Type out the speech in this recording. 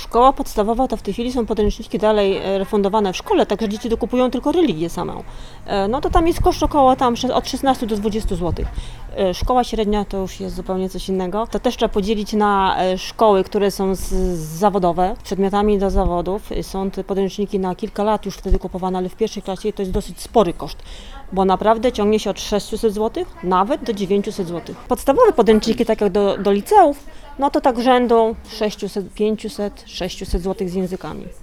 Szkoła podstawowa to w tej chwili są podręczniki dalej refundowane w szkole, także dzieci dokupują tylko religię samą. No to tam jest koszt około od 16 do 20 zł. Szkoła średnia to już jest zupełnie coś innego. To też trzeba podzielić na szkoły, które są zawodowe, przedmiotami do zawodów. Są te podręczniki na kilka lat już wtedy kupowane, ale w pierwszej klasie to jest dosyć spory koszt, bo naprawdę ciągnie się od 600 zł nawet do 900 zł. Podstawowe podręczniki, tak jak do liceów, no to tak rzędu 600, 500, 600 zł z językami.